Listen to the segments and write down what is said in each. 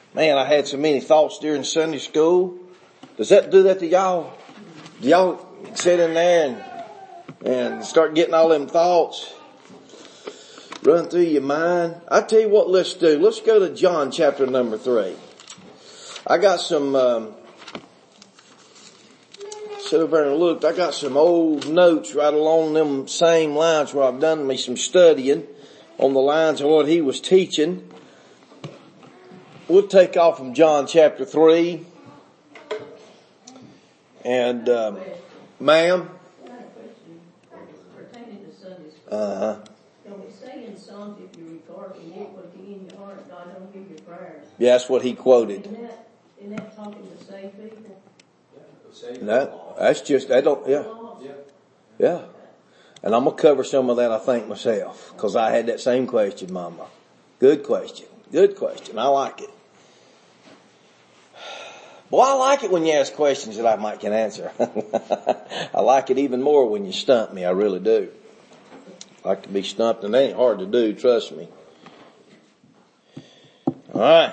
Man, I had so many thoughts during Sunday school. Does that do that to y'all? Do y'all sit in there and start getting all them thoughts run through your mind? I tell you what, let's do. Let's go to John chapter number 3. I got some, sit over there and looked. I got some old notes right along them same lines where I've done me some studying on the lines of what he was teaching. We'll take off from John chapter 3. And, ma'am? Pertaining to Sunday school. Can we say in Psalms, if you regard iniquity in your heart, God don't hear your prayers? Yeah, that's what he quoted. Isn't that talking to save people? That's just, that don't, yeah. Yeah. And I'm going to cover some of that, I think, myself. Because I had that same question, Mama. Good question. Good question. I like it. Boy, I like it when you ask questions that I might can answer. I like it even more when you stump me. I really do. I like to be stumped, and that ain't hard to do, trust me. All right.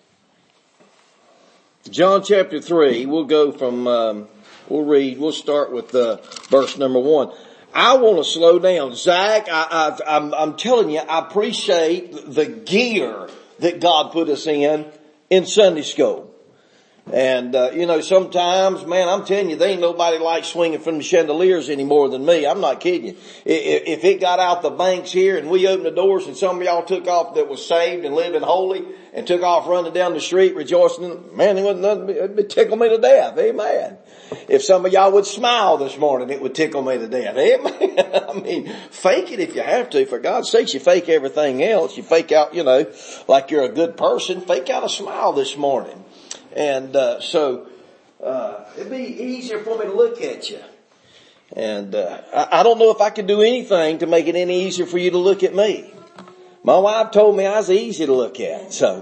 John chapter 3, we'll go from, we'll start with verse number 1. I want to slow down. Zach, I'm telling you, I appreciate the gear that God put us in Sunday school. And, sometimes, man, I'm telling you, there ain't nobody like swinging from the chandeliers any more than me. I'm not kidding you. If it got out the banks here and we opened the doors and some of y'all took off that was saved and living holy and took off running down the street rejoicing, man, it wouldn't nothing, it'd tickle me to death. Amen. If some of y'all would smile this morning, it would tickle me to death. Amen. I mean, fake it if you have to. For God's sakes, you fake everything else. You fake out, like you're a good person. Fake out a smile this morning. And it'd be easier for me to look at you. And I don't know if I could do anything to make it any easier for you to look at me. My wife told me I was easy to look at, so.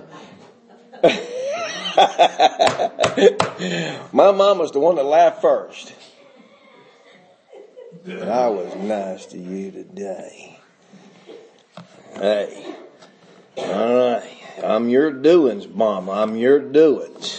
My mom was the one that laughed first. But I was nice to you today. Hey. All right. I'm your doings, Mama. I'm your doings.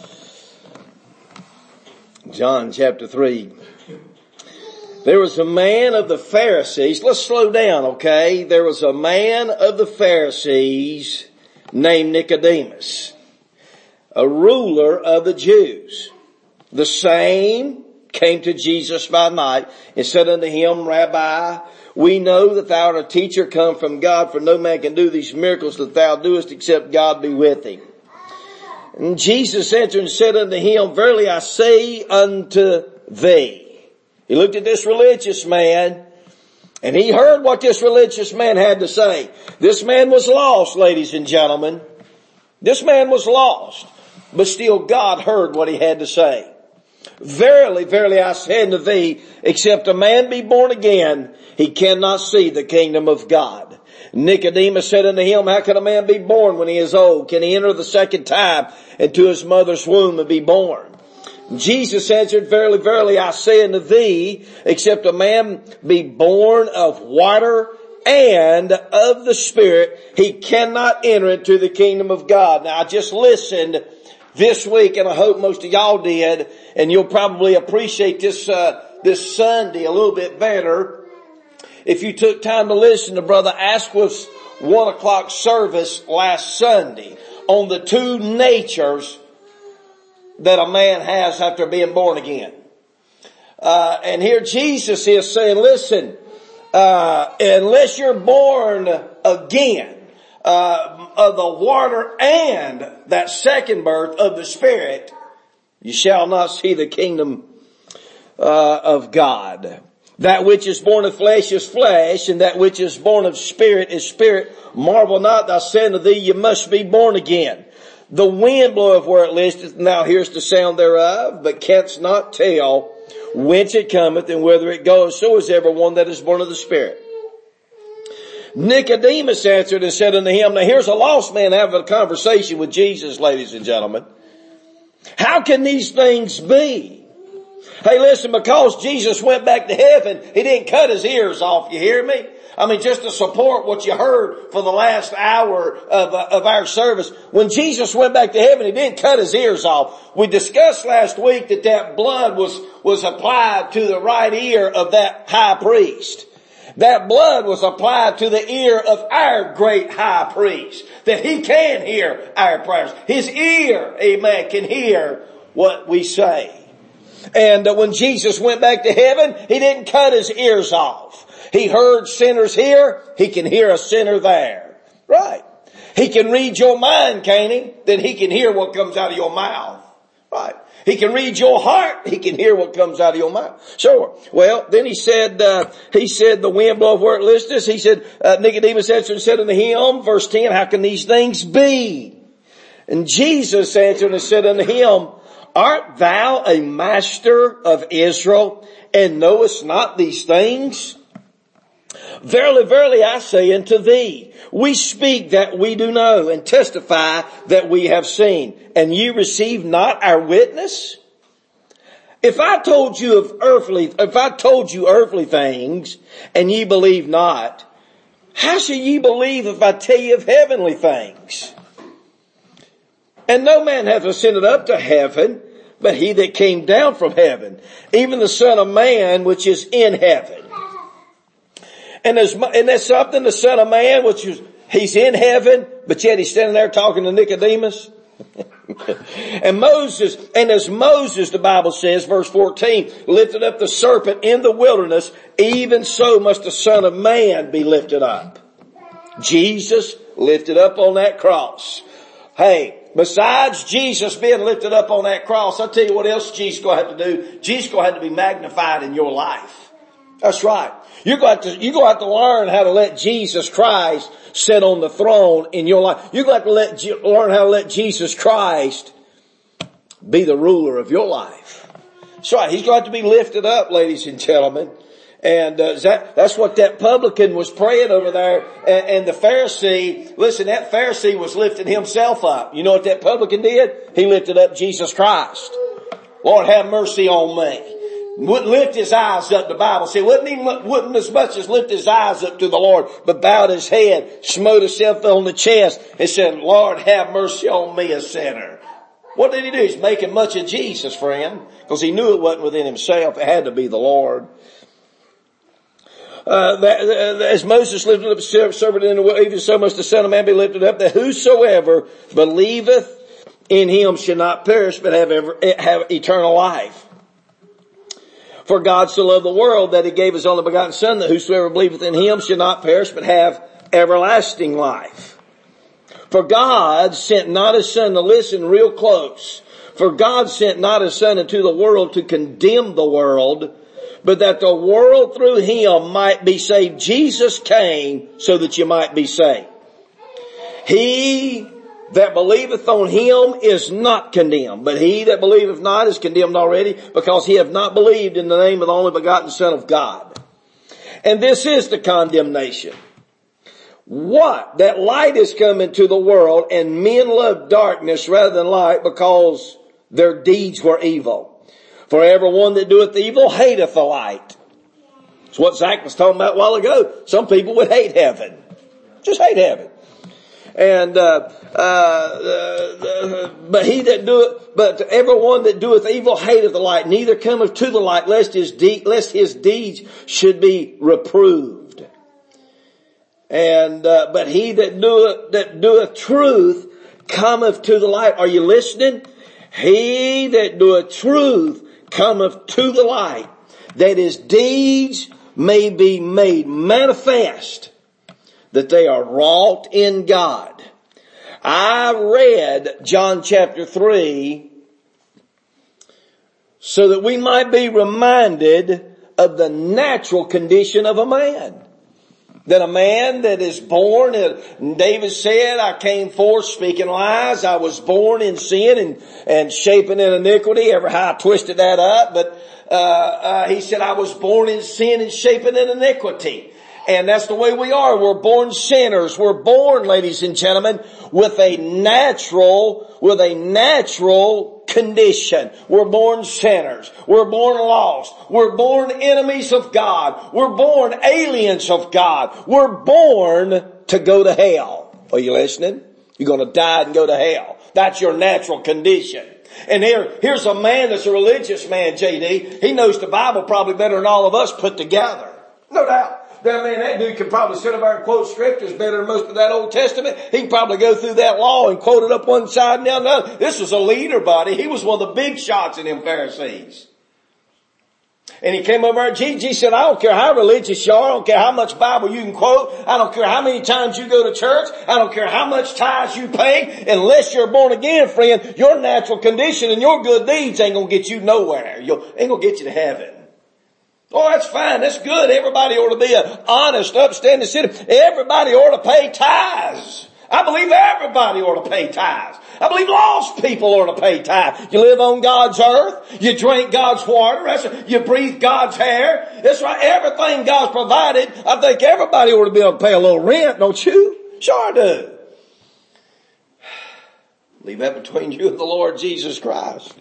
John chapter 3. There was a man of the Pharisees. Let's slow down, okay? There was a man of the Pharisees named Nicodemus, a ruler of the Jews. The same came to Jesus by night and said unto him, Rabbi, we know that thou art a teacher come from God, for no man can do these miracles that thou doest except God be with him. And Jesus answered and said unto him, Verily I say unto thee. He looked at this religious man and he heard what this religious man had to say. This man was lost, ladies and gentlemen. This man was lost, but still God heard what he had to say. Verily, verily, I say unto thee, except a man be born again, he cannot see the kingdom of God. Nicodemus said unto him, How can a man be born when he is old? Can he enter the second time into his mother's womb and be born? Jesus answered, Verily, verily, I say unto thee, except a man be born of water and of the Spirit, he cannot enter into the kingdom of God. Now I just listened this week, and I hope most of y'all did, and you'll probably appreciate this Sunday a little bit better if you took time to listen to Brother Asquith's 1 o'clock service last Sunday on the two natures that a man has after being born again. And here Jesus is saying, listen, unless you're born again, of the water and that second birth of the Spirit, you shall not see the kingdom of God. That which is born of flesh is flesh, and that which is born of spirit is spirit. Marvel not that I say unto thee, you must be born again. The wind bloweth where it listeth, and thou hearest the sound thereof, but canst not tell whence it cometh and whither it goes. So is every one that is born of the Spirit. Nicodemus answered and said unto him, now here's a lost man having a conversation with Jesus, ladies and gentlemen. How can these things be? Hey, listen, because Jesus went back to heaven, He didn't cut His ears off. You hear me? I mean, just to support what you heard for the last hour of our service. When Jesus went back to heaven, He didn't cut His ears off. We discussed last week that blood was applied to the right ear of that high priest. That blood was applied to the ear of our great high priest, that he can hear our prayers. His ear, amen, can hear what we say. And when Jesus went back to heaven, He didn't cut His ears off. He heard sinners here. He can hear a sinner there. Right. He can read your mind, can't He? Then He can hear what comes out of your mouth. Right. He can read your heart. He can hear what comes out of your mouth. Sure. Well, then he said, the wind bloweth where it listeth. He said, Nicodemus answered and said unto Him, verse 10, how can these things be? And Jesus answered and said unto him, art thou a master of Israel, and knowest not these things? Verily, verily, I say unto thee, we speak that we do know, and testify that we have seen, and ye receive not our witness? If I told you earthly things, and ye believe not, how shall ye believe if I tell you of heavenly things? And no man hath ascended up to heaven, but He that came down from heaven, even the Son of Man which is in heaven. And there's something, the Son of Man, He's in heaven, but yet He's standing there talking to Nicodemus. And as Moses, the Bible says, verse 14, lifted up the serpent in the wilderness, even so must the Son of Man be lifted up. Jesus lifted up on that cross. Hey, besides Jesus being lifted up on that cross, I'll tell you what else Jesus going to have to do. Jesus going to have to be magnified in your life. That's right. You're going to have to learn how to let Jesus Christ sit on the throne in your life. You're going to have to learn how to let Jesus Christ be the ruler of your life. That's right. He's going to have to be lifted up, ladies and gentlemen. And that's what that publican was praying over there. And the Pharisee, listen, that Pharisee was lifting himself up. You know what that publican did? He lifted up Jesus Christ. Lord, have mercy on me. Wouldn't lift his eyes up, the Bible said. Wouldn't as much as lift his eyes up to the Lord, but bowed his head, smote himself on the chest, and said, Lord, have mercy on me, a sinner. What did he do? He's making much of Jesus, friend, because he knew it wasn't within himself. It had to be the Lord. As Moses lifted up the serpent in the wilderness, even so must the Son of Man be lifted up, that whosoever believeth in Him shall not perish, but have eternal life. For God so loved the world that He gave His only begotten Son, that whosoever believeth in Him shall not perish, but have everlasting life. For God sent not His Son, to listen real close. For God sent not His Son into the world to condemn the world, but that the world through Him might be saved. Jesus came so that you might be saved. He that believeth on Him is not condemned, but he that believeth not is condemned already, because he hath not believed in the name of the only begotten Son of God. And this is the condemnation. What? That light is come into the world, and men love darkness rather than light, because their deeds were evil. For everyone that doeth evil hateth the light. That's what Zach was talking about a while ago. Some people would hate heaven. Just hate heaven. And, but everyone that doeth evil hateth the light, neither cometh to the light, lest his deeds should be reproved. And, but he that doeth truth cometh to the light. Are you listening? He that doeth truth cometh to the light, that his deeds may be made manifest, that they are wrought in God. I read John chapter 3 so that we might be reminded of the natural condition of a man. That a man that is born, David said, I came forth speaking lies. I was born in sin and shaping in iniquity. Ever how I twisted that up. But he said, I was born in sin and shaping in iniquity. And that's the way we are. We're born sinners. We're born, ladies and gentlemen, with a natural condition. We're born sinners. We're born lost. We're born enemies of God. We're born aliens of God. We're born to go to hell. Are you listening? You're going to die and go to hell. That's your natural condition. And here's a man that's a religious man, J.D. He knows the Bible probably better than all of us put together. No doubt. That dude can probably sit up there and quote scriptures better than most of that Old Testament. He can probably go through that law and quote it up one side and down the other. This was a leader, buddy. He was one of the big shots in them Pharisees. And he came over and Jesus said, I don't care how religious you are. I don't care how much Bible you can quote. I don't care how many times you go to church. I don't care how much tithes you pay. Unless you're born again, friend, your natural condition and your good deeds ain't going to get you nowhere. Ain't going to get you to heaven. Oh, that's fine. That's good. Everybody ought to be an honest, upstanding citizen. Everybody ought to pay tithes. I believe everybody ought to pay tithes. I believe lost people ought to pay tithes. You live on God's earth. You drink God's water. You breathe God's air. That's right. Everything God's provided. I think everybody ought to be able to pay a little rent, don't you? Sure I do. Leave that between you and the Lord Jesus Christ.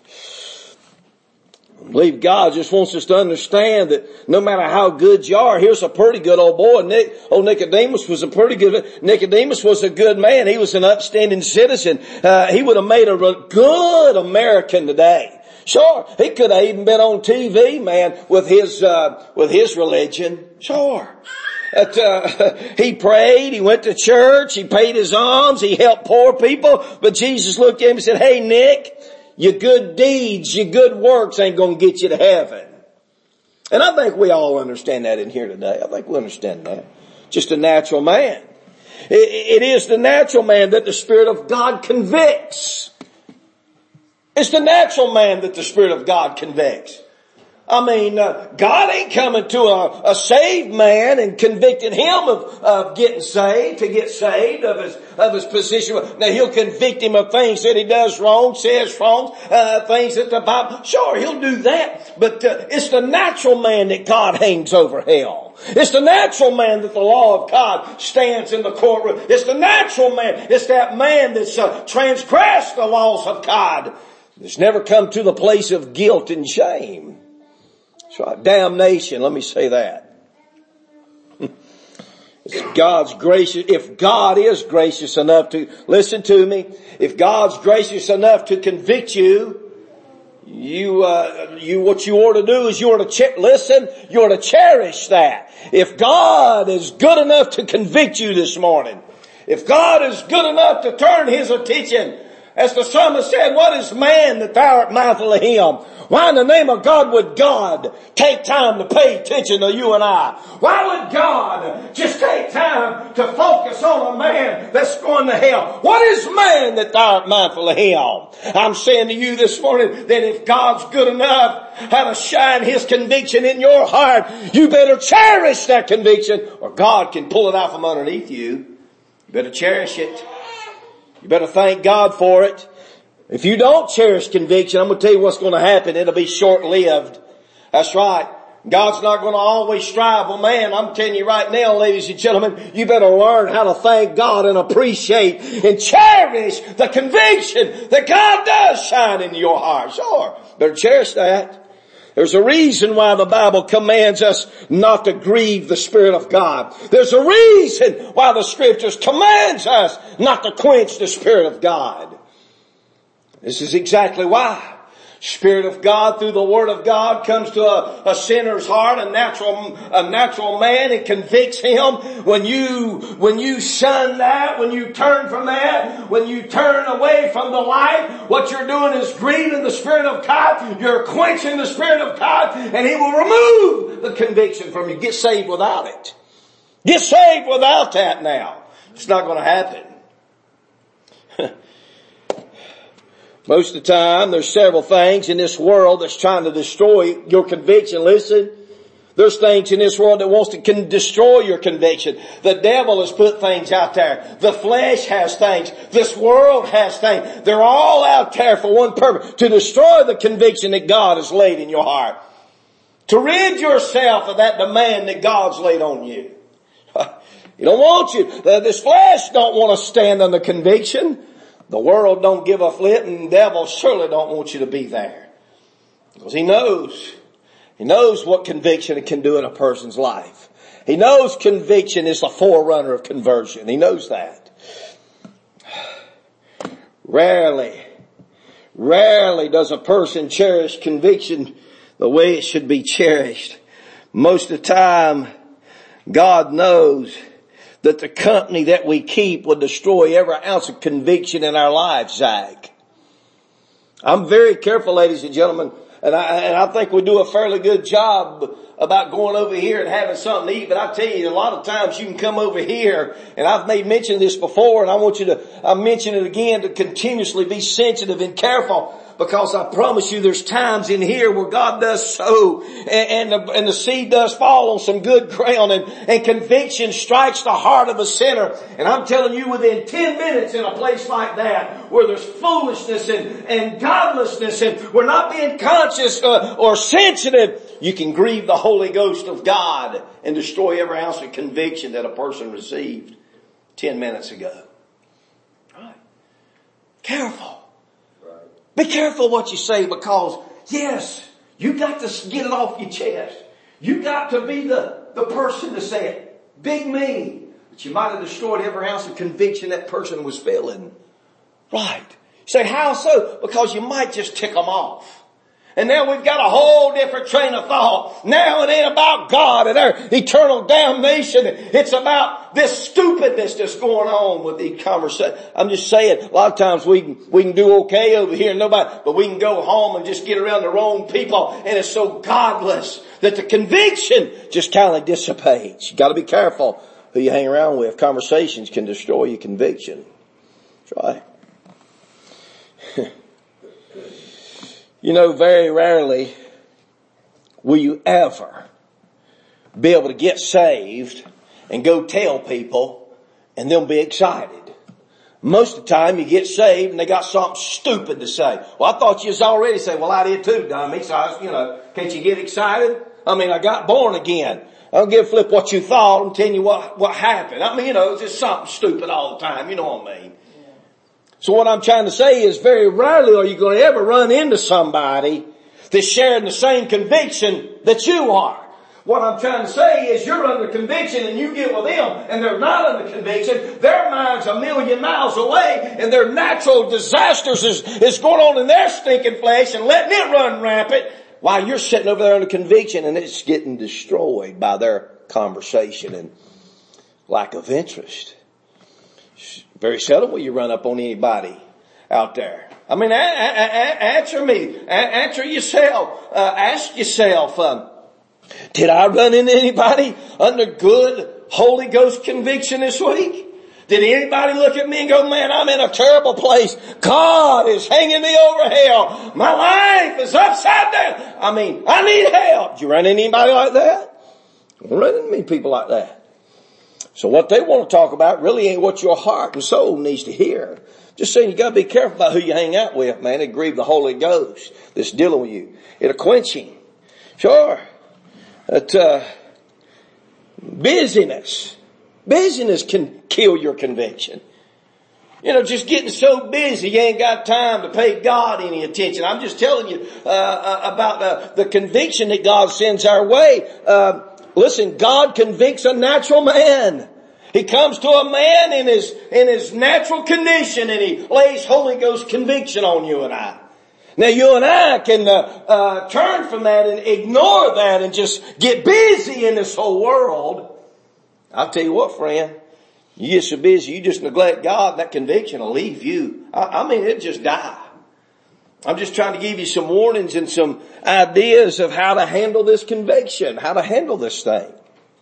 I believe God just wants us to understand that no matter how good you are, here's a pretty good old boy. Nicodemus was Nicodemus was a good man. He was an upstanding citizen. He would have made a good American today. Sure, he could have even been on TV, man, with his religion. Sure. He prayed, he went to church, he paid his alms, he helped poor people, but Jesus looked at him and said, hey Nick, your good deeds, your good works ain't going to get you to heaven. And I think we all understand that in here today. I think we understand that. Just a natural man. It is the natural man that the Spirit of God convicts. It's the natural man that the Spirit of God convicts. I mean, God ain't coming to a saved man and convicting him of getting saved, to get saved of his position. Now he'll convict him of things that he does wrong, says wrong, things that the Bible, sure he'll do that, but it's the natural man that God hangs over hell. It's the natural man that the law of God stands in the courtroom. It's the natural man. It's that man that's transgressed the laws of God. It's never come to the place of guilt and shame. That's right. Damnation. Let me say that. It's God's gracious. If God is gracious enough to, listen to me, if God's gracious enough to convict you, what you ought to do is you ought to cherish that. If God is good enough to convict you this morning, if God is good enough to turn His attention, as the psalmist said, what is man that thou art mindful of him? Why in the name of God would God take time to pay attention to you and I? Why would God just take time to focus on a man that's going to hell? What is man that thou art mindful of him? I'm saying to you this morning that if God's good enough how to shine His conviction in your heart, you better cherish that conviction or God can pull it out from underneath you. You better cherish it. You better thank God for it. If you don't cherish conviction, I'm going to tell you what's going to happen. It'll be short-lived. That's right. God's not going to always strive. Well, man, I'm telling you right now, ladies and gentlemen, you better learn how to thank God and appreciate and cherish the conviction that God does shine in your heart. Sure. Better cherish that. There's a reason why the Bible commands us not to grieve the Spirit of God. There's a reason why the Scriptures commands us not to quench the Spirit of God. This is exactly why. Spirit of God through the Word of God comes to a sinner's heart, a natural man, and convicts him. When you shun that, when you turn from that, when you turn away from the light, what you're doing is grieving the Spirit of God. You're quenching the Spirit of God, and He will remove the conviction from you. Get saved without it. Get saved without that now. It's not going to happen. Most of the time, there's several things in this world that's trying to destroy your conviction. Listen, there's things in this world that wants to destroy your conviction. The devil has put things out there. The flesh has things. This world has things. They're all out there for one purpose, to destroy the conviction that God has laid in your heart. To rid yourself of that demand that God's laid on you. You don't want you. This flesh don't want to stand under conviction. The world don't give a flip, and the devil surely don't want you to be there. Because he knows what conviction it can do in a person's life. He knows conviction is the forerunner of conversion. He knows that. Rarely does a person cherish conviction the way it should be cherished. Most of the time, God knows that the company that we keep will destroy every ounce of conviction in our lives, Zach. I'm very careful, ladies and gentlemen, and I think we do a fairly good job about going over here and having something to eat, but I tell you, a lot of times you can come over here, and I've made mention of this before, and I mention it again to continuously be sensitive and careful, because I promise you there's times in here where God does sow and the seed does fall on some good ground and conviction strikes the heart of a sinner. And I'm telling you, within 10 minutes in a place like that where there's foolishness and godlessness and we're not being conscious or sensitive, you can grieve the Holy Ghost of God and destroy every ounce of conviction that a person received 10 minutes ago. Right. Careful. Be careful what you say, because yes, you got to get it off your chest. You got to be the person to say it. Big me. But you might have destroyed every ounce of conviction that person was feeling. Right. You say, how so? Because you might just tick them off. And now we've got a whole different train of thought. Now it ain't about God and our eternal damnation. It's about this stupidness that's going on with the conversation. I'm just saying, a lot of times we can do okay over here, but we can go home and just get around the wrong people, and it's so godless that the conviction just kind of dissipates. You got to be careful who you hang around with. Conversations can destroy your conviction. That's right. You know, very rarely will you ever be able to get saved and go tell people and they'll be excited. Most of the time you get saved and they got something stupid to say. Well, I thought you was already saying, well, I did too, dummy. So can't you get excited? I got born again. I don't give a flip what you thought. I'm telling you what happened. It's just something stupid all the time. You know what I mean? So what I'm trying to say is very rarely are you going to ever run into somebody that's sharing the same conviction that you are. What I'm trying to say is you're under conviction and you get with them and they're not under conviction. Their mind's a million miles away and their natural disasters is going on in their stinking flesh and letting it run rampant while you're sitting over there under conviction and it's getting destroyed by their conversation and lack of interest. Very seldom will you run up on anybody out there. Answer me. Answer yourself. Ask yourself, did I run into anybody under good Holy Ghost conviction this week? Did anybody look at me and go, man, I'm in a terrible place. God is hanging me over hell. My life is upside down. I need help. Did you run into anybody like that? I don't run into many people like that. So what they want to talk about really ain't what your heart and soul needs to hear. Just saying you got to be careful about who you hang out with, man. It grieve the Holy Ghost that's dealing with you. It'll quench him. Sure. Busyness can kill your conviction. Just getting so busy you ain't got time to pay God any attention. I'm just telling you about the conviction that God sends our way. Listen, God convicts a natural man. He comes to a man in his natural condition and he lays Holy Ghost conviction on you and I. Now you and I can turn from that and ignore that and just get busy in this whole world. I'll tell you what, friend. You get so busy, you just neglect God, and that conviction will leave you. It'll just die. I'm just trying to give you some warnings and some ideas of how to handle this conviction, how to handle this thing.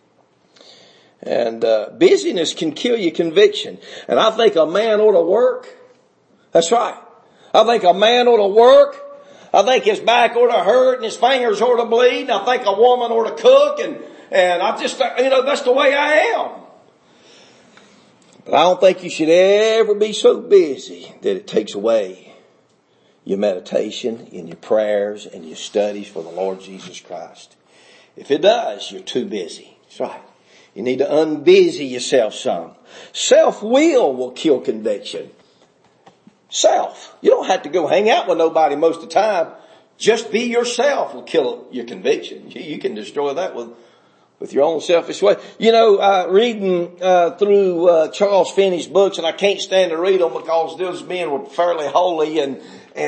And busyness can kill your conviction. And I think a man ought to work. That's right. I think a man ought to work. I think his back ought to hurt and his fingers ought to bleed. And I think a woman ought to cook. And I just, that's the way I am. But I don't think you should ever be so busy that it takes away your meditation and your prayers and your studies for the Lord Jesus Christ. If it does, you're too busy. That's right. You need to unbusy yourself some. Self-will kill conviction. Self. You don't have to go hang out with nobody most of the time. Just be yourself will kill your conviction. You can destroy that with your own selfish way. You know, reading through Charles Finney's books, and I can't stand to read them because those men were fairly holy, and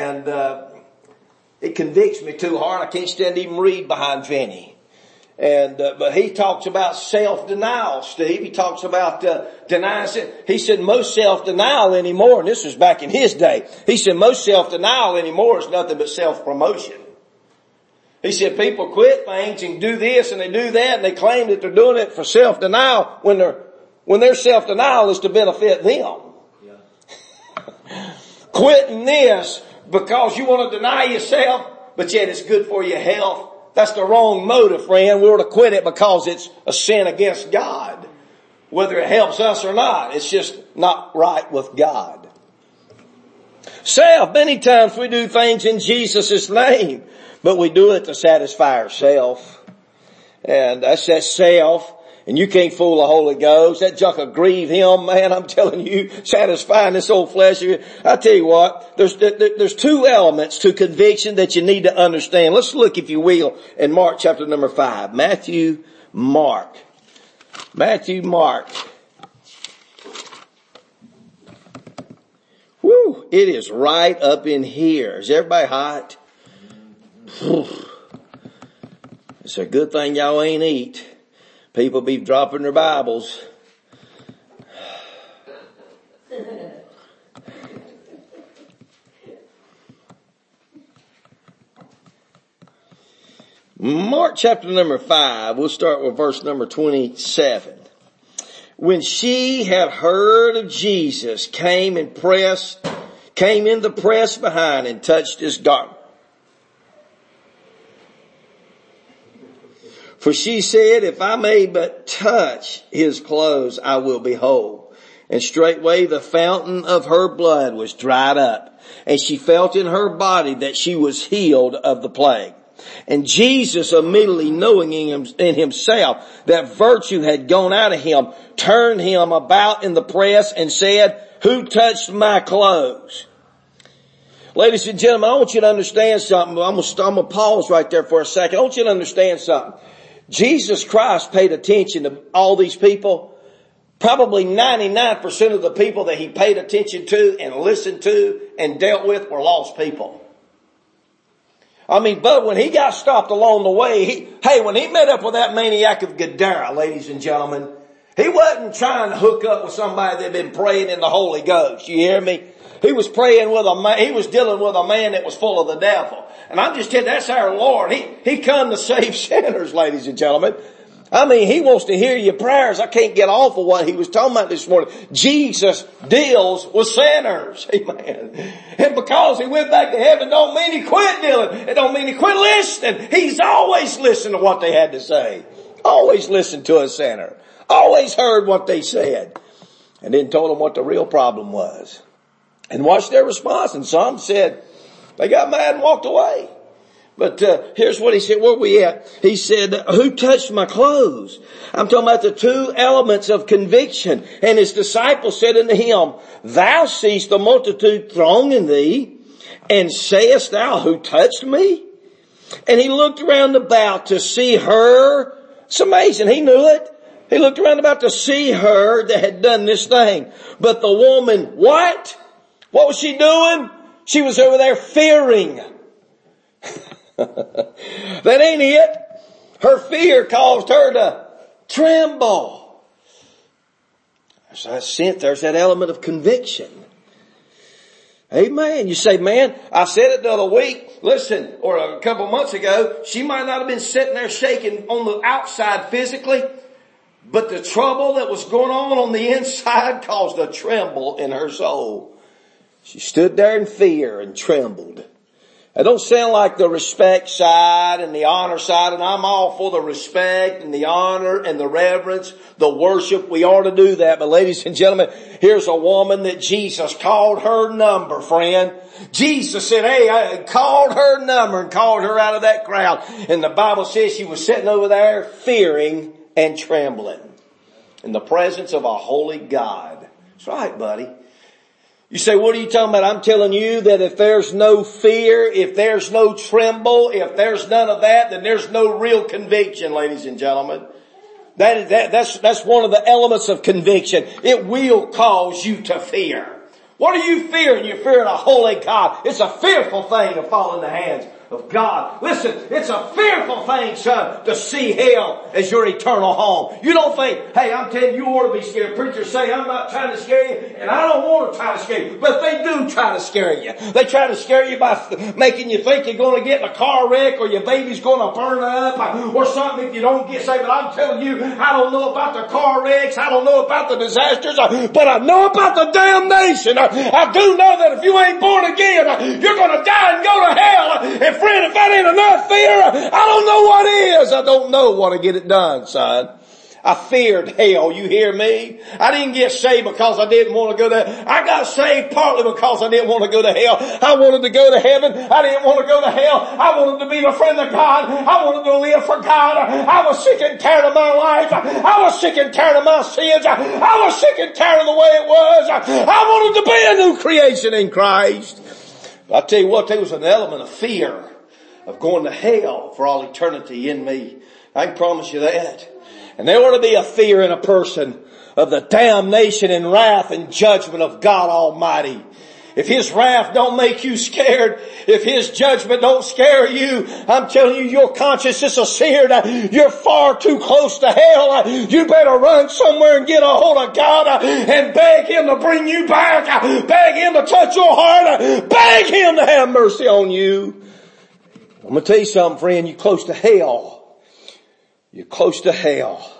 it convicts me too hard. I can't stand to even read behind Finney. And but he talks about self-denial, Steve. He talks about denying. He said most self-denial anymore, and this was back in his day. He said most self-denial anymore is nothing but self-promotion. He said people quit things and do this and they do that, and they claim that they're doing it for self-denial when their self-denial is to benefit them. Yeah. Quitting this because you want to deny yourself, but yet it's good for your health. That's the wrong motive, friend. We ought to quit it because it's a sin against God. Whether it helps us or not, it's just not right with God. Self. Many times we do things in Jesus' name, but we do it to satisfy ourselves. And that's that self. And you can't fool the Holy Ghost. That junk will grieve Him, man. I'm telling you, satisfying this old flesh. I tell you what, there's two elements to conviction that you need to understand. Let's look, if you will, in Mark chapter number 5. Matthew, Mark. Whew, it is right up in here. Is everybody hot? It's a good thing y'all ain't eat. People be dropping their Bibles. Mark chapter number 5, we'll start with verse number 27. When she had heard of Jesus, came in the press behind and touched his garment. For she said, if I may but touch his clothes, I will be whole. And straightway the fountain of her blood was dried up, and she felt in her body that she was healed of the plague. And Jesus, immediately knowing in himself that virtue had gone out of him, turned him about in the press and said, who touched my clothes? Ladies and gentlemen, I want you to understand something. I'm going to pause right there for a second. I want you to understand something. Jesus Christ paid attention to all these people. Probably 99% of the people that he paid attention to and listened to and dealt with were lost people. I mean, but when he got stopped along the way, when he met up with that maniac of Gadara, ladies and gentlemen, he wasn't trying to hook up with somebody that had been praying in the Holy Ghost. You hear me? He was praying with he was dealing with a man that was full of the devil. And I'm just telling you, that's our Lord. He come to save sinners, ladies and gentlemen. I mean, he wants to hear your prayers. I can't get off of what he was talking about this morning. Jesus deals with sinners. Amen. And because he went back to heaven don't mean he quit dealing. It don't mean he quit listening. He's always listened to what they had to say. Always listened to a sinner. Always heard what they said. And then told them what the real problem was. And watched their response. And some said, they got mad and walked away. But here's what he said. Where we at? He said, who touched my clothes? I'm talking about the two elements of conviction. And his disciples said unto him, thou seest the multitude thronging thee, and sayest thou, who touched me? And he looked around about to see her. It's amazing. He knew it. He looked around about to see her that had done this thing. But the woman, what? What was she doing? She was over there fearing. That ain't it. Her fear caused her to tremble. There's that element of conviction. Amen. You say, man, I said it the other week. Listen, or a couple months ago, she might not have been sitting there shaking on the outside physically, but the trouble that was going on the inside caused a tremble in her soul. She stood there in fear and trembled. It don't sound like the respect side and the honor side, and I'm all for the respect and the honor and the reverence, the worship. We ought to do that. But ladies and gentlemen, here's a woman that Jesus called her number, friend. Jesus said, hey, I called her number and called her out of that crowd. And the Bible says she was sitting over there fearing and trembling in the presence of a holy God. That's right, buddy. You say, what are you talking about? I'm telling you that if there's no fear, if there's no tremble, if there's none of that, then there's no real conviction, ladies and gentlemen. That's one of the elements of conviction. It will cause you to fear. What are you fearing? You're fearing a holy God. It's a fearful thing to fall in the hands of God. Listen, it's a fearful thing, son, to see hell as your eternal home. You don't think, hey, I'm telling you, you ought to be scared. Preachers say, I'm not trying to scare you, and I don't want to try to scare you. But they do try to scare you. They try to scare you by making you think you're going to get in a car wreck or your baby's going to burn up or something if you don't get saved. But I'm telling you, I don't know about the car wrecks. I don't know about the disasters, but I know about the damnation. I do know that if you ain't born again, you're going to die and go to hell. And friend, if that ain't enough fear, I don't know what is. I don't know what to get it done, son. I feared hell. You hear me? I didn't get saved because I didn't want to go to hell. I got saved partly because I didn't want to go to hell. I wanted to go to heaven. I didn't want to go to hell. I wanted to be a friend of God. I wanted to live for God. I was sick and tired of my life. I was sick and tired of my sins. I was sick and tired of the way it was. I wanted to be a new creation in Christ. But I tell you what, there was an element of fear of going to hell for all eternity in me. I can promise you that. And there ought to be a fear in a person of the damnation and wrath and judgment of God Almighty. If His wrath don't make you scared, if His judgment don't scare you, I'm telling you, your conscience is seared. You're far too close to hell. You better run somewhere and get a hold of God and beg Him to bring you back. Beg Him to touch your heart. Beg Him to have mercy on you. I'm going to tell you something, friend. You're close to hell. You're close to hell.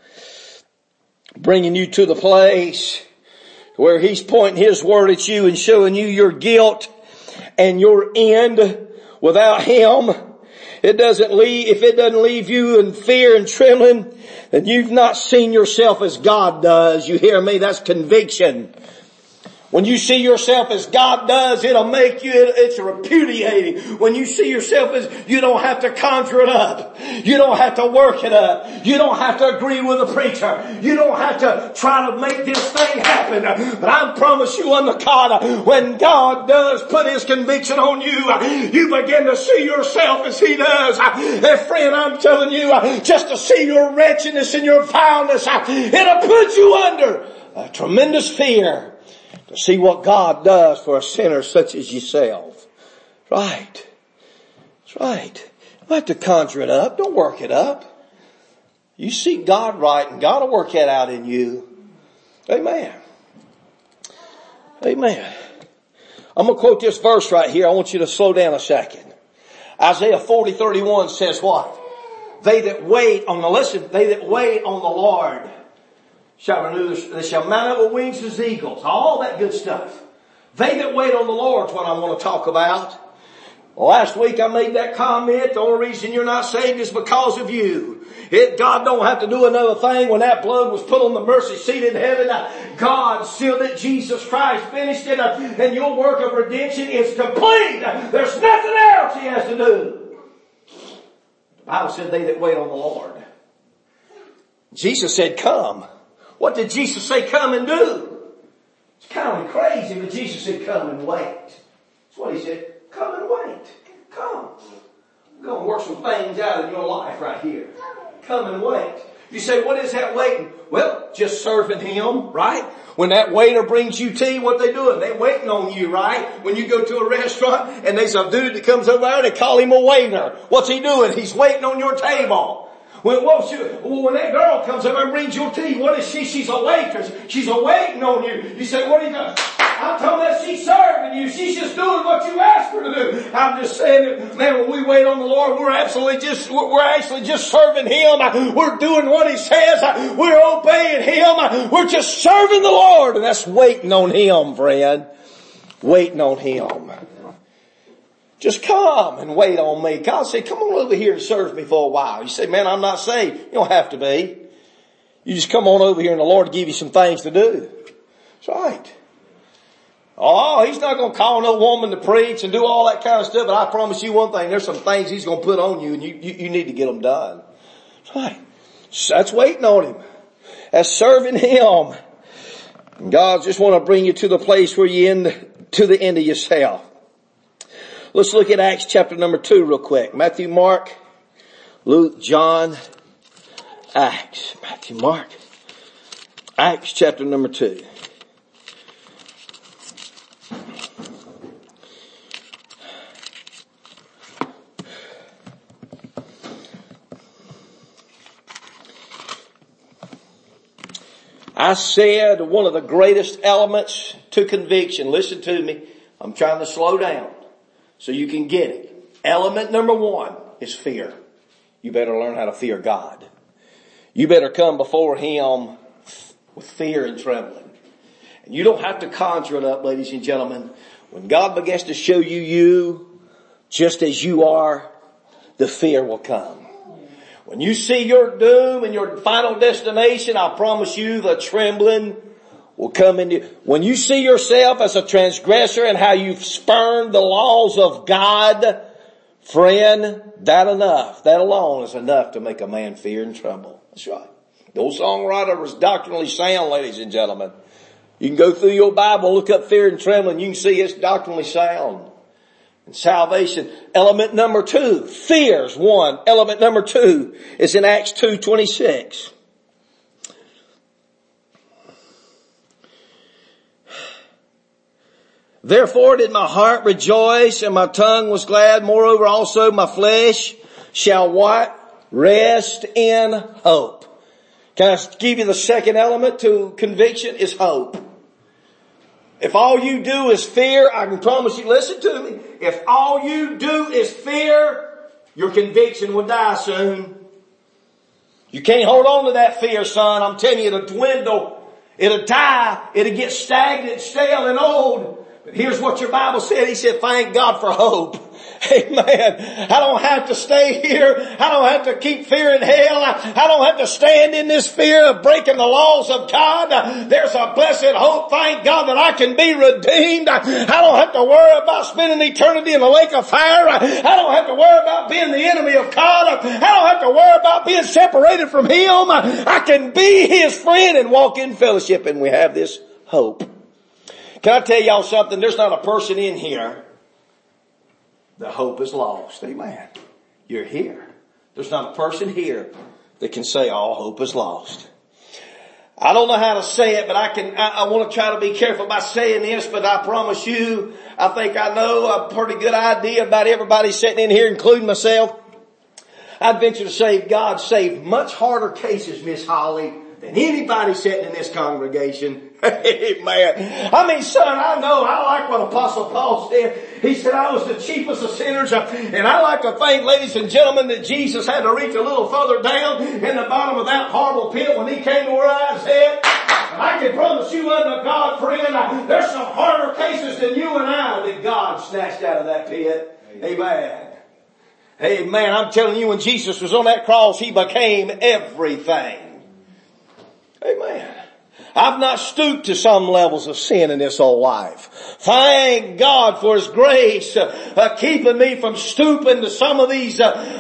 Bringing you to the place where He's pointing His word at you and showing you your guilt and your end without Him. If it doesn't leave you in fear and trembling, then you've not seen yourself as God does. You hear me? That's conviction. When you see yourself as God does, it'll make you, it's repudiating. When you see yourself as, you don't have to conjure it up. You don't have to work it up. You don't have to agree with the preacher. You don't have to try to make this thing happen. But I promise you on the God, when God does put His conviction on you, you begin to see yourself as He does. And friend, I'm telling you, just to see your wretchedness and your foulness, it'll put you under a tremendous fear. To see what God does for a sinner such as yourself. Right. That's right. You don't have to conjure it up. Don't work it up. You seek God right and God will work that out in you. Amen. Amen. I'm going to quote this verse right here. I want you to slow down a second. Isaiah 40:31 says what? They that wait on the Lord shall renew, they shall mount up with wings as eagles. All that good stuff. They that wait on the Lord is what I want to talk about. Well, last week I made that comment. The only reason you're not saved is because of you. God don't have to do another thing. When that blood was put on the mercy seat in heaven, God sealed it. Jesus Christ finished it. And your work of redemption is complete. There's nothing else He has to do. The Bible said they that wait on the Lord. Jesus said, come. What did Jesus say come and do? It's kind of crazy, but Jesus said come and wait. That's what He said. Come and wait. Come. We're going to work some things out in your life right here. Come and wait. You say, what is that waiting? Well, just serving Him, right? When that waiter brings you tea, what they doing? They waiting on you, right? When you go to a restaurant and there's a dude that comes over there, they call him a waiter. What's he doing? He's waiting on your table. When that girl comes over and brings your tea, what is she? She's a waitress. She's waiting on you. You say, what are you doing? I told her that she's serving you. She's just doing what you asked her to do. I'm just saying that, man, when we wait on the Lord, we're actually just serving Him. We're doing what He says. We're obeying Him. We're just serving the Lord. And that's waiting on Him, friend. Waiting on Him. Just come and wait on me. God said, come on over here and serve me for a while. You say, man, I'm not saved. You don't have to be. You just come on over here and the Lord will give you some things to do. That's right. Oh, He's not going to call no woman to preach and do all that kind of stuff. But I promise you one thing. There's some things He's going to put on you and you need to get them done. That's right. That's waiting on Him. That's serving Him. And God just want to bring you to the place where to the end of yourself. Let's look at Acts chapter number 2 real quick. Matthew, Mark, Luke, John, Acts. Matthew, Mark, Acts chapter number 2. I said one of the greatest elements to conviction. Listen to me. I'm trying to slow down so you can get it. Element number 1 is fear. You better learn how to fear God. You better come before Him with fear and trembling. And you don't have to conjure it up, ladies and gentlemen. When God begins to show you just as you are, the fear will come. When you see your doom and your final destination, I promise you the trembling will come into you. When you see yourself as a transgressor and how you've spurned the laws of God, friend, that alone is enough to make a man fear and tremble. That's right. The old songwriter was doctrinally sound, ladies and gentlemen. You can go through your Bible, look up fear and trembling, you can see it's doctrinally sound. And salvation, element number 2, fear's one. Element number 2 is in Acts 2:26. Therefore did my heart rejoice and my tongue was glad. Moreover also my flesh shall what? Rest in hope. Can I give you the second element to conviction? Is hope. If all you do is fear, I can promise you, listen to me. If all you do is fear, your conviction will die soon. You can't hold on to that fear, son. I'm telling you, it'll dwindle. It'll die. It'll get stagnant, stale, and old. But here's what your Bible said. He said, thank God for hope. Amen. I don't have to stay here. I don't have to keep fearing hell. I don't have to stand in this fear of breaking the laws of God. There's a blessed hope. Thank God that I can be redeemed. I don't have to worry about spending eternity in the lake of fire. I don't have to worry about being the enemy of God. I don't have to worry about being separated from Him. I can be His friend and walk in fellowship, and we have this hope. Can I tell y'all something? There's not a person in here the hope is lost. Amen. You're here. There's not a person here that can say all hope is lost. I don't know how to say it, but I want to try to be careful by saying this, but I promise you, I think I know a pretty good idea about everybody sitting in here, including myself. I'd venture to say God saved much harder cases, Miss Holly, than anybody sitting in this congregation. Amen. I mean, son, I know, I like what Apostle Paul said. He said, I was the chiefest of sinners. And I like to think, ladies and gentlemen, that Jesus had to reach a little further down in the bottom of that horrible pit when He came to where I was at. I can promise you under God, friend, there's some harder cases than you and I that God snatched out of that pit. Amen. Amen. I'm telling you, when Jesus was on that cross, He became everything. Amen. I've not stooped to some levels of sin in this old life. Thank God for His grace, keeping me from stooping to some of these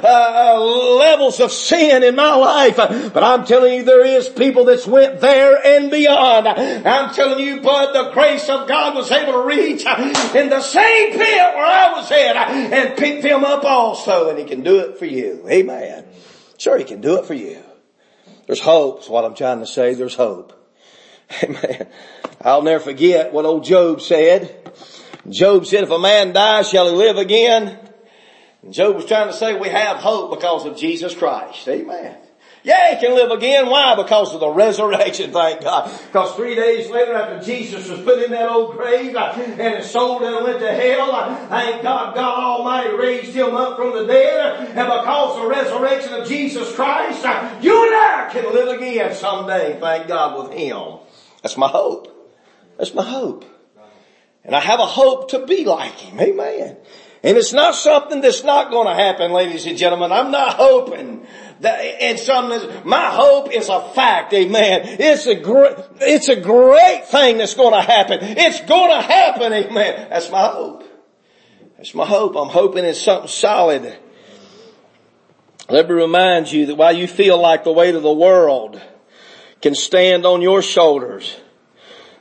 levels of sin in my life. But I'm telling you, there is people that's went there and beyond. I'm telling you, bud, the grace of God was able to reach in the same pit where I was at and pick them up also. And He can do it for you. Amen. Sure, He can do it for you. There's hope, is what I'm trying to say. There's hope. Amen. I'll never forget what old Job said. Job said, if a man dies, shall he live again? And Job was trying to say we have hope because of Jesus Christ. Amen. Yeah, he can live again. Why? Because of the resurrection, thank God. Because 3 days later after Jesus was put in that old grave and his soul then went to hell, thank God, God Almighty raised Him up from the dead. And because of the resurrection of Jesus Christ, you and I can live again someday, thank God, with Him. That's my hope. That's my hope. And I have a hope to be like Him. Amen. And it's not something that's not going to happen, ladies and gentlemen. I'm not hoping that, and my hope is a fact. Amen. It's a great thing that's going to happen. It's going to happen. Amen. That's my hope. That's my hope. I'm hoping it's something solid. Let me remind you that while you feel like the weight of the world can stand on your shoulders,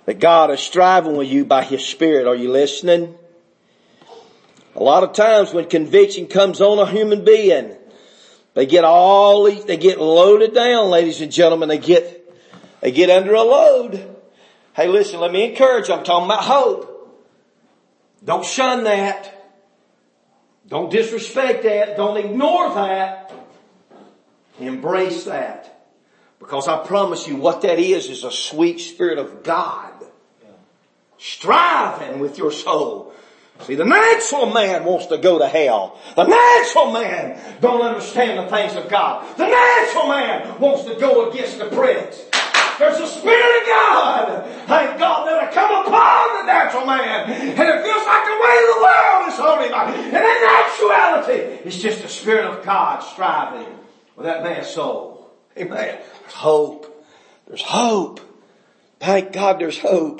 that God is striving with you by His Spirit. Are you listening? A lot of times when conviction comes on a human being, they get loaded down, ladies and gentlemen. They get under a load. Hey, listen, let me encourage you. I'm talking about hope. Don't shun that. Don't disrespect that. Don't ignore that. Embrace that. Because I promise you what that is a sweet Spirit of God striving with your soul. See, the natural man wants to go to hell. The natural man don't understand the things of God. The natural man wants to go against the prince. There's a Spirit of God, thank God, that will come upon the natural man. And it feels like the way the world is holding him. And in actuality, it's just the Spirit of God striving with that man's soul. Amen. There's hope. There's hope. Thank God there's hope.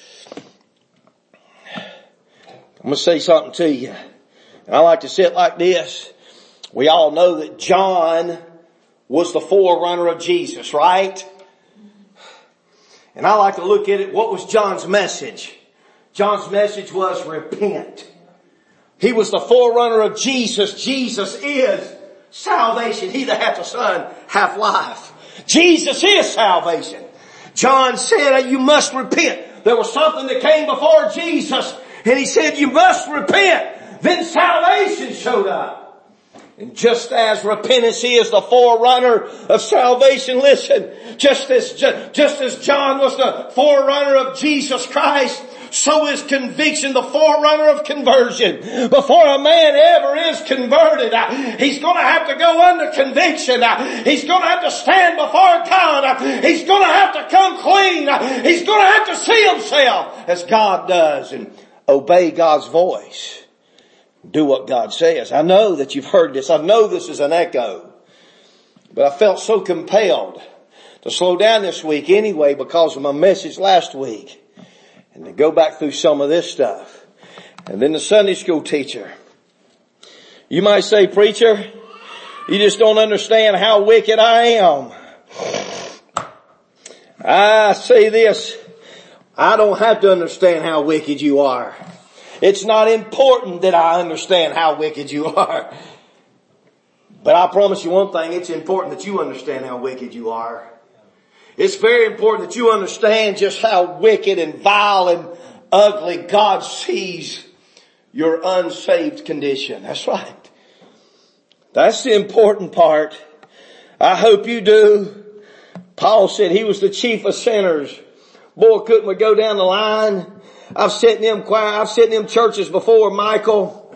I'm going to say something to you. And I like to say it like this. We all know that John was the forerunner of Jesus, right? And I like to look at it. What was John's message? John's message was repent. He was the forerunner of Jesus. Jesus is salvation. He that hath the Son hath life. Jesus is salvation. John said you must repent. There was something that came before Jesus, and he said you must repent. Then salvation showed up. And just as repentance is the forerunner of salvation, listen, just as John was the forerunner of Jesus Christ, so is conviction the forerunner of conversion. Before a man ever is converted, he's going to have to go under conviction. He's going to have to stand before God. He's going to have to come clean. He's going to have to see himself as God does and obey God's voice. Do what God says. I know that you've heard this. I know this is an echo. But I felt so compelled to slow down this week anyway because of my message last week. And to go back through some of this stuff. And then the Sunday school teacher. You might say, preacher, you just don't understand how wicked I am. I say this. I don't have to understand how wicked you are. It's not important that I understand how wicked you are. But I promise you one thing, it's important that you understand how wicked you are. It's very important that you understand just how wicked and vile and ugly God sees your unsaved condition. That's right. That's the important part. I hope you do. Paul said he was the chief of sinners. Boy, couldn't we go down the line? I've sat in them churches before, Michael.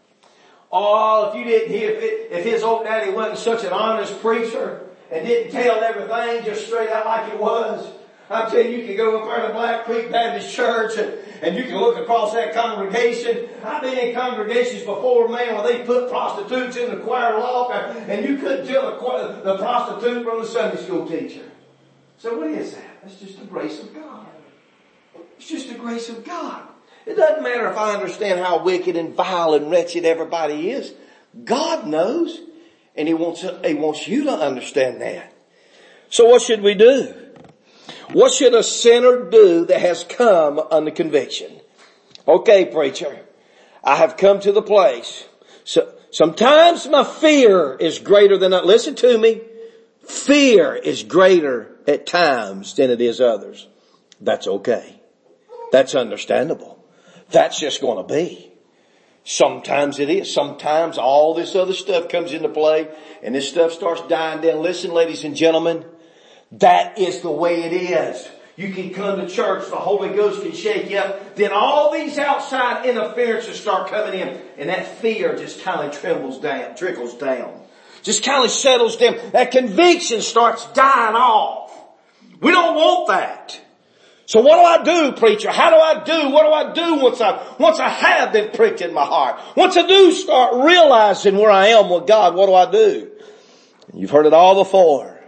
Oh, if you didn't hear, if his old daddy wasn't such an honest preacher and didn't tell everything just straight out like it was, I'm telling you, you can go up there to Black Creek Baptist Church and you can look across that congregation. I've been in congregations before, man, where they put prostitutes in the choir loft and you couldn't tell the prostitute from the Sunday school teacher. So what is that? That's just the grace of God. It's just the grace of God. It doesn't matter if I understand how wicked and vile and wretched everybody is. God knows. And He wants you to understand that. So what should we do? What should a sinner do that has come under conviction? Okay, preacher, I have come to the place. So sometimes my fear is greater than listen to me. Fear is greater at times than it is others. That's okay. That's understandable. That's just going to be. Sometimes it is. Sometimes all this other stuff comes into play and this stuff starts dying down. Listen, ladies and gentlemen, that is the way it is. You can come to church, the Holy Ghost can shake you up. Then all these outside interferences start coming in and that fear just kind of trickles down. Just kind of settles down. That conviction starts dying off. We don't want that. So what do I do, preacher? How do I do? What do I do once I have been pricked in my heart? Once I do start realizing where I am with God, what do I do? You've heard it all before.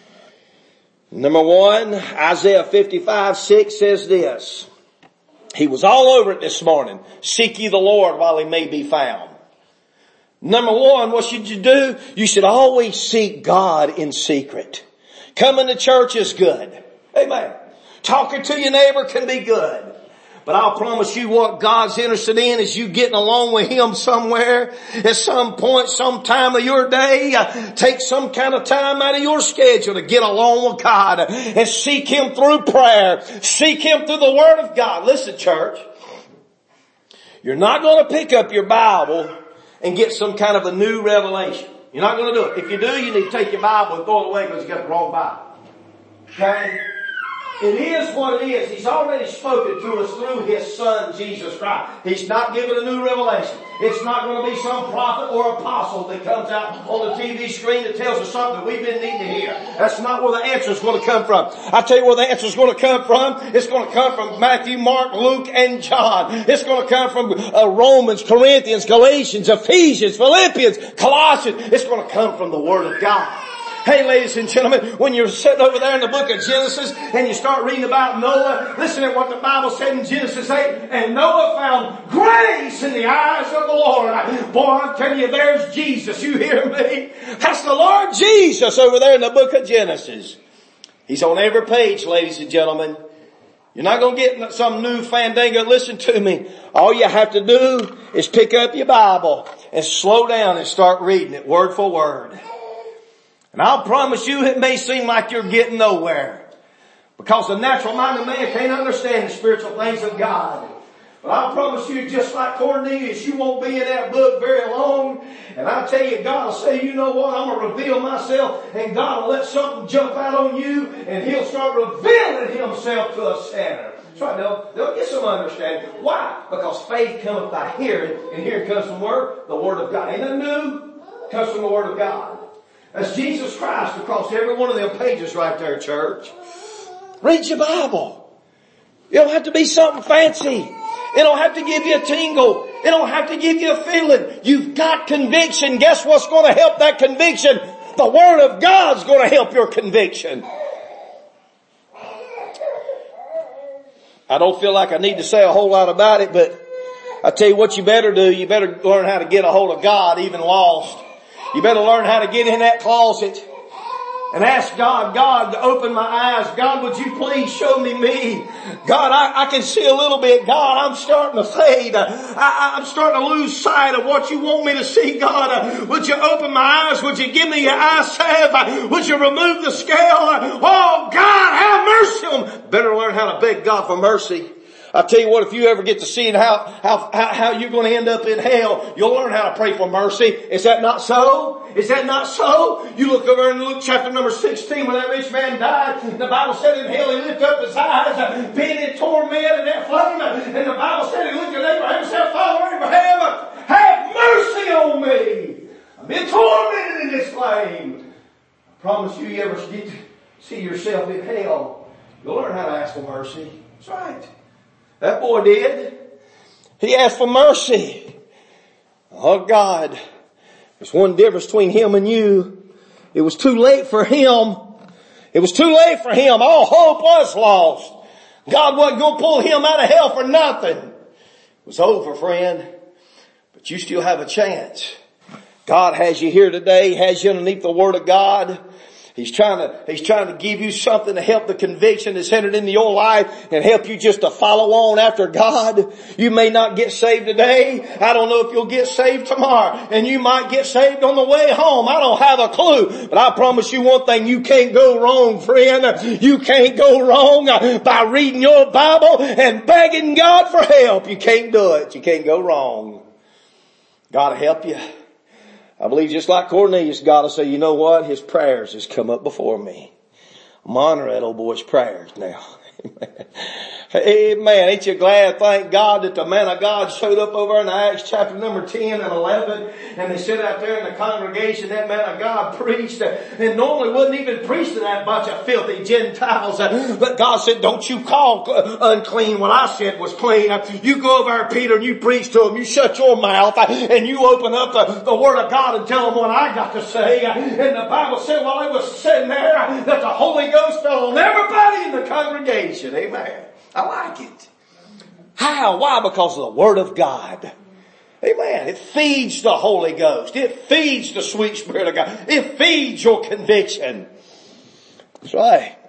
Number one, Isaiah 55:6 says this. He was all over it this morning. Seek ye the Lord while He may be found. Number one, what should you do? You should always seek God in secret. Coming to church is good. Amen. Talking to your neighbor can be good. But I'll promise you what God's interested in is you getting along with Him somewhere at some point, some time of your day. Take some kind of time out of your schedule to get along with God and seek Him through prayer. Seek Him through the Word of God. Listen, church. You're not going to pick up your Bible and get some kind of a new revelation. You're not going to do it. If you do, you need to take your Bible and throw it away because you got the wrong Bible. Okay? It is what it is. He's already spoken to us through His Son, Jesus Christ. He's not given a new revelation. It's not going to be some prophet or apostle that comes out on the TV screen that tells us something that we've been needing to hear. That's not where the answer is going to come from. I tell you where the answer is going to come from. It's going to come from Matthew, Mark, Luke, and John. It's going to come from Romans, Corinthians, Galatians, Ephesians, Philippians, Colossians. It's going to come from the Word of God. Hey, ladies and gentlemen, when you're sitting over there in the book of Genesis and you start reading about Noah, listen to what the Bible said in Genesis 8. And Noah found grace in the eyes of the Lord. Boy, I'm telling you, there's Jesus. You hear me? That's the Lord Jesus over there in the book of Genesis. He's on every page, ladies and gentlemen. You're not going to get some new fandango. Listen to me. All you have to do is pick up your Bible and slow down and start reading it word for word. And I'll promise you it may seem like you're getting nowhere. Because the natural-minded man can't understand the spiritual things of God. But I'll promise you, just like Cornelius, you won't be in that book very long. And I tell you, God will say, you know what, I'm going to reveal myself. And God will let something jump out on you. And He'll start revealing Himself to a sinner. That's right, they'll get some understanding. Why? Because faith cometh by hearing. And hearing comes from the Word of God. Ain't that new? It comes from the Word of God. That's Jesus Christ across every one of them pages right there, church. Read your Bible. It don't have to be something fancy. It don't have to give you a tingle. It don't have to give you a feeling. You've got conviction. Guess what's going to help that conviction? The Word of God's going to help your conviction. I don't feel like I need to say a whole lot about it, but I tell you what you better do. You better learn how to get a hold of God, even lost. You better learn how to get in that closet and ask God to open my eyes. God, would you please show me me? God, I can see a little bit. God, I'm starting to fade. I'm starting to lose sight of what you want me to see. God, would you open my eyes? Would you give me your eye salve? Would you remove the scale? Oh, God, have mercy on me. Better learn how to beg God for mercy. I tell you what, if you ever get to seeing how you're going to end up in hell, you'll learn how to pray for mercy. Is that not so? Is that not so? You look over in Luke chapter number 16 when that rich man died. The Bible said in hell he lifted up his eyes, being in torment in that flame. And the Bible said he looked at Abraham and said, Father Abraham, have mercy on me. I've been tormented in this flame. I promise you ever get to see yourself in hell, you'll learn how to ask for mercy. That's right. That boy did. He asked for mercy. Oh God, there's one difference between him and you. It was too late for him. It was too late for him. All hope was lost. God wasn't going to pull him out of hell for nothing. It was over, friend. But you still have a chance. God has you here today, has you underneath the Word of God. He's trying to give you something to help the conviction that's entered into your life and help you just to follow on after God. You may not get saved today. I don't know if you'll get saved tomorrow. And you might get saved on the way home. I don't have a clue. But I promise you one thing, you can't go wrong, friend. You can't go wrong by reading your Bible and begging God for help. You can't do it. You can't go wrong. God will help you. I believe just like Cornelius, God will say, you know what? His prayers has come up before me. I'm honoring that old boy's prayers now. Amen. Ain't you glad, thank God, that the man of God showed up over in Acts chapter number 10 and 11, and they sit out there in the congregation, that man of God preached, and normally wouldn't even preach to that bunch of filthy Gentiles, but God said, don't you call unclean what I said was clean. You go over there, Peter, and you preach to them, you shut your mouth, and you open up the Word of God and tell them what I got to say. And the Bible said while they was sitting there, that the Holy Ghost fell on everybody in the congregation. Amen. I like it. How? Why? Because of the Word of God. Amen. It feeds the Holy Ghost. It feeds the sweet Spirit of God. It feeds your conviction. That's right.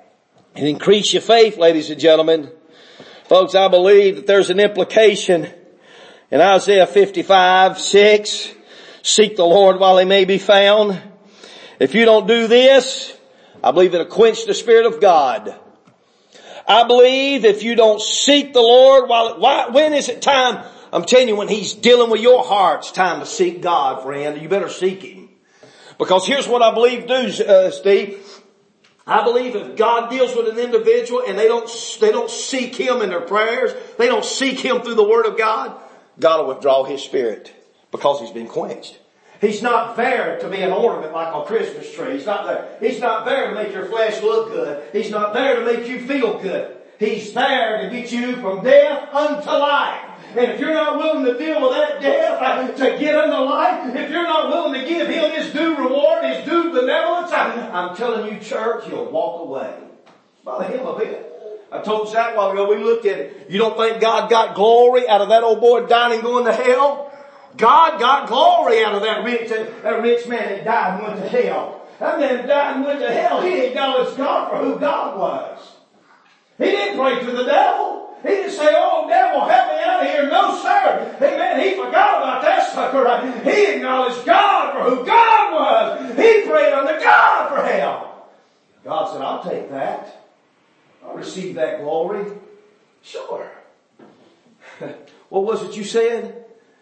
and increase your faith, ladies and gentlemen. Folks, I believe that there's an implication in Isaiah 55:6. Seek the Lord while he may be found. If you don't do this, I believe it'll quench the Spirit of God. I believe if you don't seek the Lord when is it time? I'm telling you, when he's dealing with your heart, it's time to seek God, friend. You better seek him. Because here's what I believe Steve. I believe if God deals with an individual and they don't seek him in their prayers, they don't seek him through the Word of God, God will withdraw his Spirit because he's been quenched. He's not there to be an ornament like a Christmas tree. He's not there. He's not there to make your flesh look good. He's not there to make you feel good. He's there to get you from death unto life. And if you're not willing to deal with that death to get unto life, if you're not willing to give him his due reward, his due benevolence, I'm telling you, church, you'll walk away. By him a bit. I told Zach a while ago, we looked at it. You don't think God got glory out of that old boy dying and going to hell? God got glory out of that rich man that died and went to hell. That man died and went to hell. He acknowledged God for who God was. He didn't pray to the devil. He didn't say, oh, devil, help me out of here. No, sir. Amen. He forgot about that sucker. He acknowledged God for who God was. He prayed unto God for help. God said, I'll take that. I'll receive that glory. Sure. What was it you said?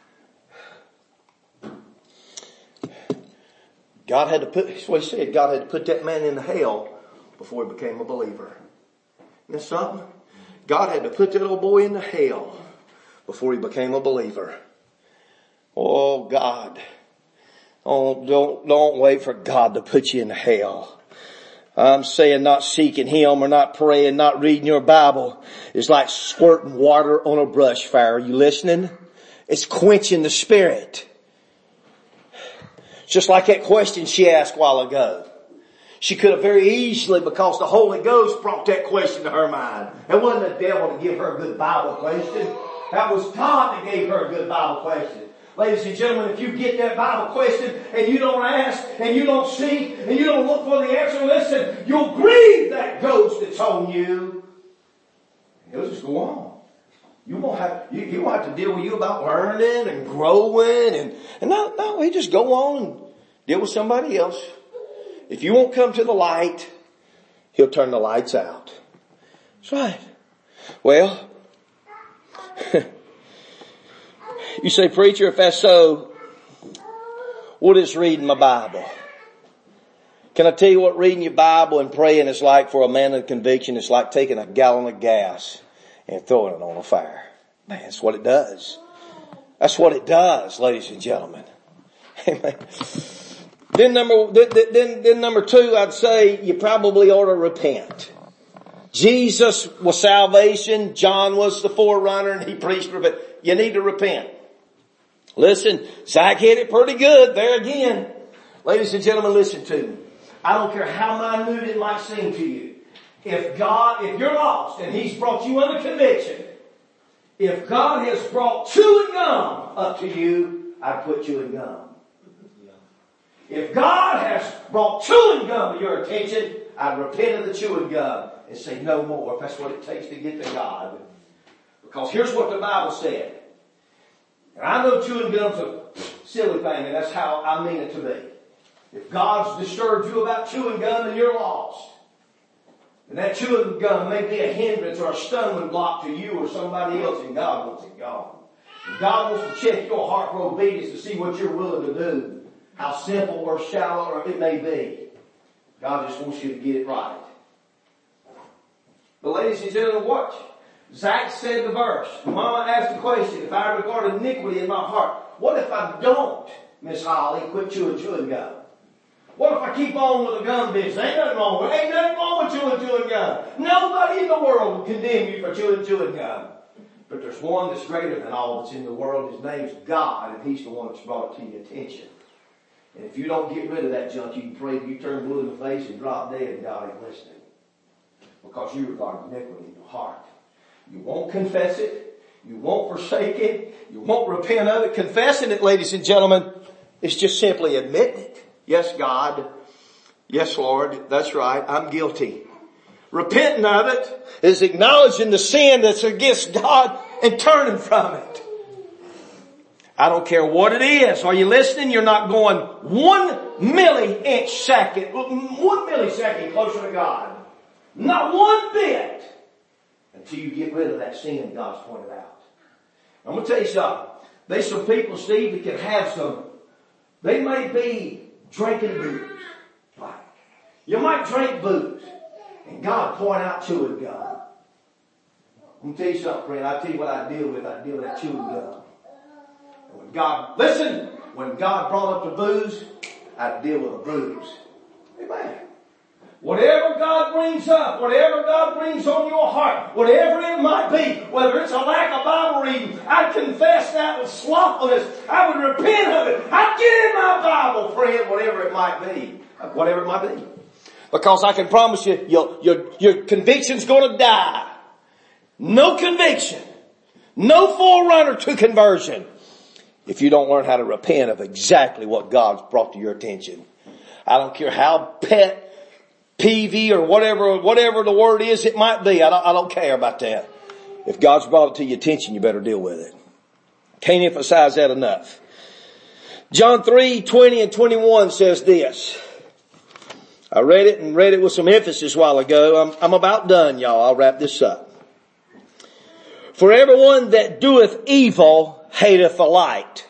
God had to that's what he said. God had to put that man in hell before he became a believer. Isn't that something? God had to put that old boy into hell before he became a believer. Oh God. Oh, don't wait for God to put you in hell. I'm saying not seeking him or not praying, not reading your Bible is like squirting water on a brush fire. Are you listening? It's quenching the Spirit. Just like that question she asked a while ago. She could have very easily, because the Holy Ghost brought that question to her mind. It wasn't the devil to give her a good Bible question. That was God that gave her a good Bible question. Ladies and gentlemen, if you get that Bible question and you don't ask and you don't seek and you don't look for the answer, listen, you'll grieve that ghost that's on you. It'll just go on. You won't have to deal with you about learning and growing and no, he just go on and deal with somebody else. If you won't come to the light, he'll turn the lights out. That's right. Well, you say, preacher, if that's so, what is reading my Bible? Can I tell you what reading your Bible and praying is like for a man of conviction? It's like taking a gallon of gas and throwing it on a fire. Man, that's what it does. That's what it does, ladies and gentlemen. Amen. Then number two, I'd say you probably ought to repent. Jesus was salvation. John was the forerunner and he preached repent. You need to repent. Listen, Zach hit it pretty good there again. Ladies and gentlemen, listen to me. I don't care how minute it might seem to you. If you're lost and he's brought you under conviction, if God has brought chewing gum up to you, I'd put chewing gum. If God has brought chewing gum to your attention, I'd repent of the chewing gum and say no more if that's what it takes to get to God. Because here's what the Bible said. And I know chewing gum's a silly thing, and that's how I mean it to be. If God's disturbed you about chewing gum, then you're lost. And that chewing gum may be a hindrance or a stumbling block to you or somebody else, and God wants it gone. And God wants to check your heart for obedience to see what you're willing to do. How simple or shallow it may be. God just wants you to get it right. But ladies and gentlemen, watch. Zach said the verse. Mama asked the question, if I regard iniquity in my heart, what if I don't, Miss Holly, quit chewing gum? What if I keep on with the gum business? Ain't nothing wrong with chewing gum. Nobody in the world will condemn you for chewing gum. But there's one that's greater than all that's in the world. His name's God, and he's the one that's brought it to your attention. And if you don't get rid of that junk, you can pray you turn blue in the face and drop dead and God ain't listening. Because you regard iniquity in your heart. You won't confess it. You won't forsake it. You won't repent of it. Confessing it, ladies and gentlemen, is just simply admitting it. Yes, God. Yes, Lord. That's right. I'm guilty. Repenting of it is acknowledging the sin that's against God and turning from it. I don't care what it is. Are you listening? You're not going 1 millisecond closer to God. Not one bit. Until you get rid of that sin God's pointed out. I'm going to tell you something. There's some people, Steve, that can have some. They may be drinking booze. Right. You might drink booze. And God point out chewing gum. I'm going to tell you something, friend. I tell you what I deal with. I deal with that chewing gum. When God brought up the booze, I deal with the booze. Amen. Whatever God brings up, whatever God brings on your heart, whatever it might be, whether it's a lack of Bible reading, I'd confess that with slothfulness. I would repent of it. I'd get in my Bible, friend, whatever it might be. Whatever it might be. Because I can promise you, your conviction's going to die. No conviction. No forerunner to conversion. If you don't learn how to repent of exactly what God's brought to your attention. I don't care how peevy or whatever the word is it might be. I don't care about that. If God's brought it to your attention, you better deal with it. Can't emphasize that enough. John 3:20 and 21 says this. I read it with some emphasis a while ago. I'm about done, y'all. I'll wrap this up. For everyone that doeth evil hateth the light,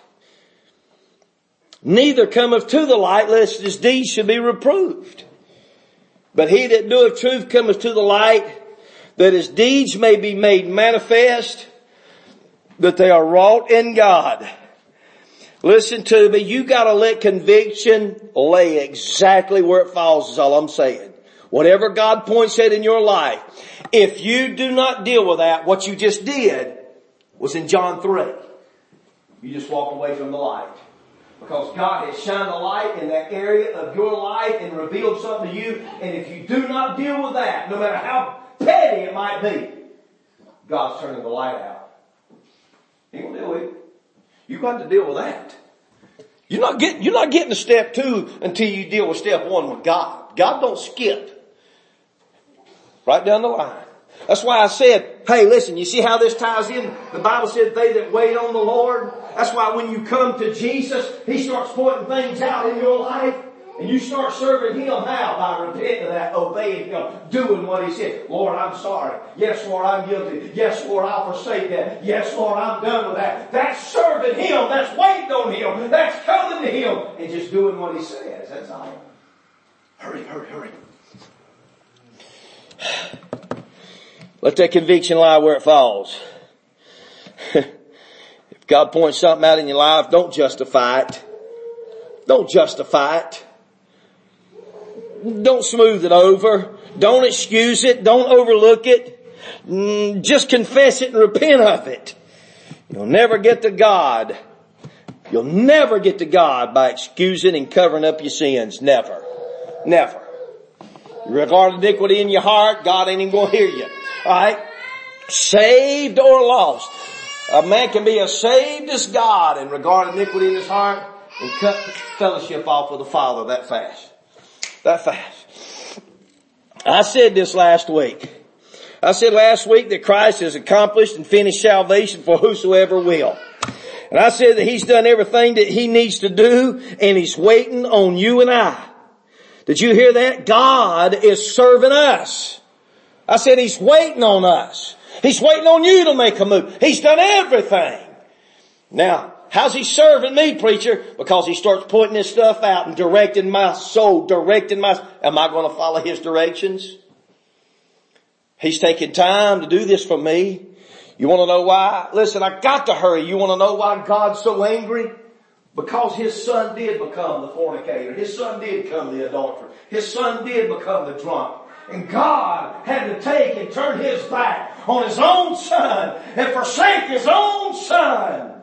neither cometh to the light, lest his deeds should be reproved. But he that doeth truth cometh to the light, that his deeds may be made manifest, that they are wrought in God. Listen to me, you gotta let conviction lay exactly where it falls, is all I'm saying. Whatever God points at in your life, if you do not deal with that, what you just did was in John 3. You just walk away from the light. Because God has shined the light in that area of your life and revealed something to you. And if you do not deal with that, no matter how petty it might be, God's turning the light out. He won't deal with it. You've got to deal with that. You're not getting to step 2 until you deal with step 1 with God. God don't skip. Right down the line. That's why I said, hey, listen, you see how this ties in? The Bible said they that wait on the Lord. That's why when you come to Jesus, He starts pointing things out in your life. And you start serving Him how? By repenting of that, obeying Him, doing what He said. Lord, I'm sorry. Yes, Lord, I'm guilty. Yes, Lord, I'll forsake that. Yes, Lord, I'm done with that. That's serving Him. That's waiting on Him. That's coming to Him. And just doing what He says. That's all. Hurry. Let that conviction lie where it falls. If God points something out in your life, don't justify it. Don't justify it. Don't smooth it over. Don't excuse it. Don't overlook it. Just confess it and repent of it. You'll never get to God. You'll never get to God by excusing and covering up your sins. Never. Never. You regard iniquity in your heart, God ain't even going to hear you. Alright? Saved or lost. A man can be as saved as God and regard iniquity in his heart and cut fellowship off with the Father that fast. That fast. I said this last week. I said last week that Christ has accomplished and finished salvation for whosoever will. And I said that He's done everything that He needs to do and He's waiting on you and I. Did you hear that? God is serving us. I said He's waiting on us. He's waiting on you to make a move. He's done everything. Now, how's He serving me, preacher? Because He starts pointing this stuff out and directing my soul, am I going to follow His directions? He's taking time to do this for me. You want to know why? Listen, I got to hurry. You want to know why God's so angry? Because His Son did become the fornicator. His Son did become the adulterer. His Son did become the drunk. And God had to take and turn His back on His own Son and forsake His own Son.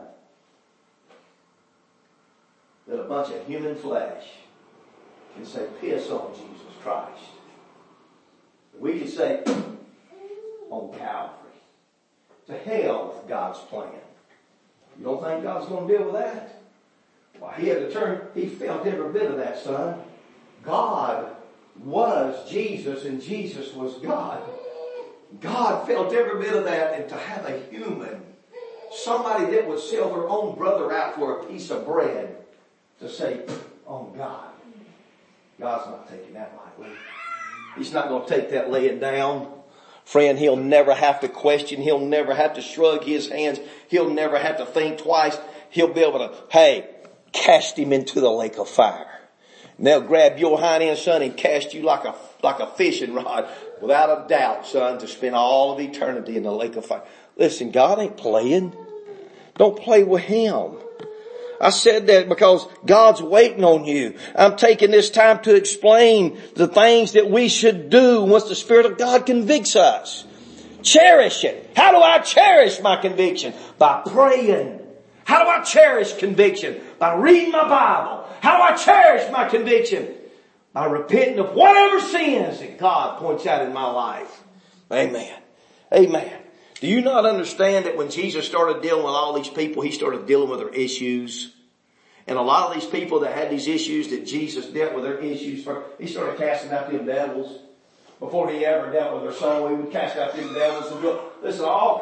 That a bunch of human flesh can say, piss on Jesus Christ. We can say, on Calvary. To hell with God's plan. You don't think God's going to deal with that? Why, He had to turn, He felt every bit of that, son. God was Jesus and Jesus was God. God felt every bit of that, and to have a human, somebody that would sell their own brother out for a piece of bread, to say, oh God. God's not taking that lightly. He's not going to take that laying down. Friend, He'll never have to question. He'll never have to shrug His hands. He'll never have to think twice. He'll be able to, hey, cast him into the lake of fire. And they'll grab your hind end, son, and cast you like a fishing rod, without a doubt, son, to spend all of eternity in the lake of fire. Listen, God ain't playing. Don't play with Him. I said that because God's waiting on you. I'm taking this time to explain the things that we should do once the Spirit of God convicts us. Cherish it. How do I cherish my conviction? By praying. How do I cherish conviction? By reading my Bible. How do I cherish my conviction? By repenting of whatever sins that God points out in my life. Amen. Amen. Do you not understand that when Jesus started dealing with all these people, He started dealing with their issues? And a lot of these people that had these issues, that Jesus dealt with their issues first, He started casting out them devils. Before He ever dealt with their soul, He would cast out them devils and go, listen,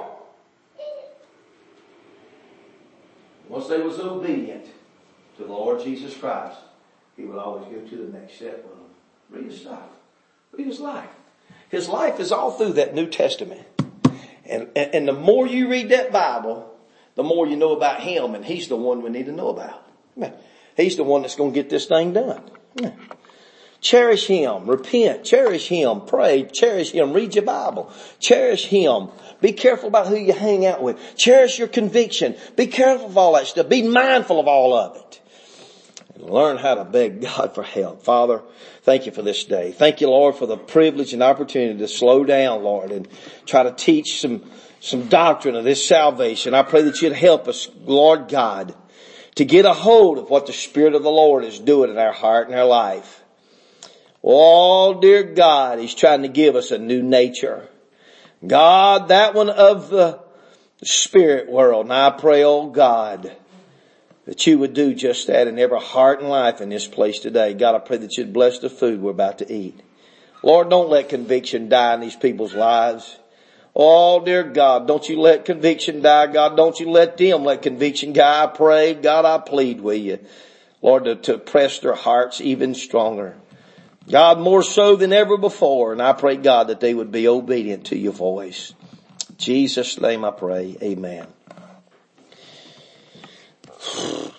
once they was obedient to the Lord Jesus Christ, He would always go to the next step with them. Read His stuff. Read His life. His life is all through that New Testament. And the more you read that Bible, the more you know about Him, and He's the one we need to know about. He's the one that's going to get this thing done. Cherish Him, repent, cherish Him, pray, cherish Him, read your Bible, cherish Him. Be careful about who you hang out with. Cherish your conviction. Be careful of all that stuff. Be mindful of all of it. And learn how to beg God for help. Father, thank You for this day. Thank You, Lord, for the privilege and opportunity to slow down, Lord, and try to teach some doctrine of this salvation. I pray that You'd help us, Lord God, to get a hold of what the Spirit of the Lord is doing in our heart and our life. Oh, dear God, He's trying to give us a new nature. God, that one of the spirit world. And I pray, oh God, that You would do just that in every heart and life in this place today. God, I pray that You'd bless the food we're about to eat. Lord, don't let conviction die in these people's lives. Oh, dear God, don't You let conviction die. God, don't You let them let conviction die. I pray, God, I plead with You, Lord, to press their hearts even stronger. God, more so than ever before. And I pray, God, that they would be obedient to Your voice. In Jesus' name I pray. Amen.